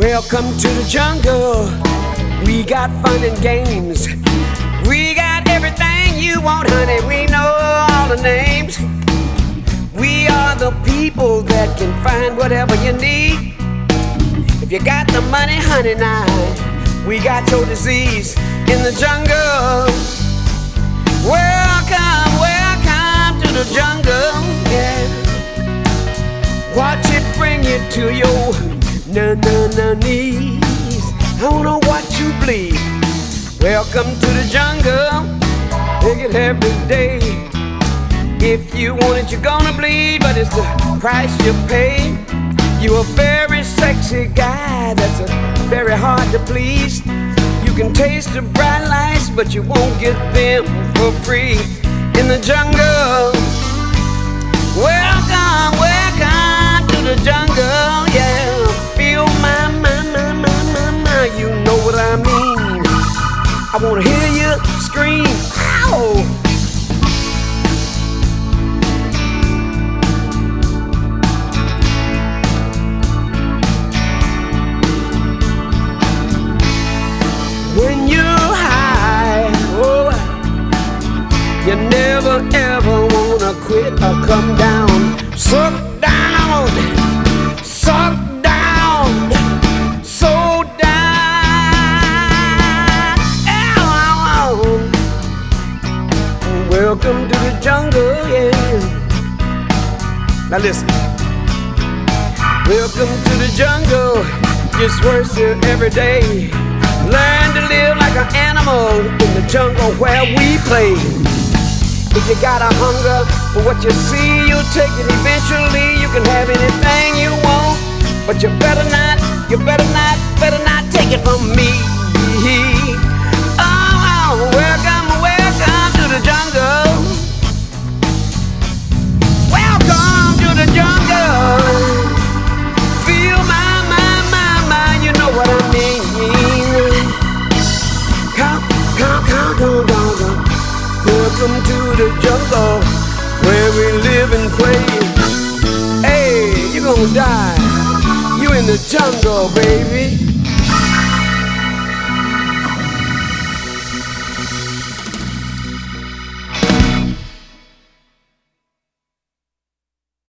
Welcome to the jungle. We got fun and games. We got everything you want, honey. We know all the names. We are the people that can find whatever you need. If you got the money, honey, now we got your disease in the jungle. Welcome, welcome to the jungle, yeah. Watch it bring you to your knees. I don't know what you bleed. Welcome to the jungle. Take it every day. If you want it, you're gonna bleed, but it's the price you pay. You're a very sexy guy that's very hard to please. You can taste the bright lights, but you won't get them for free in the jungle. Welcome, welcome to the jungle, yeah. Feel my, you know what I mean. I wanna hear you scream, ow! When you're high, oh, you never ever wanna quit or come down. Suck down, suck down, so down. Ow, ow, ow. Welcome to the jungle, yeah. Now listen. Welcome to the jungle. Gets worse here every day. Learn to live like an animal in the jungle where we play. If you got a hunger for what you see, you'll take it eventually. You can have anything you want, but you better not take it from me. Oh, welcome, welcome to the jungle. Welcome to the jungle. Feel my, you know what I mean. Welcome to the jungle, where we live and play. Hey, you gonna die. You in the jungle, baby.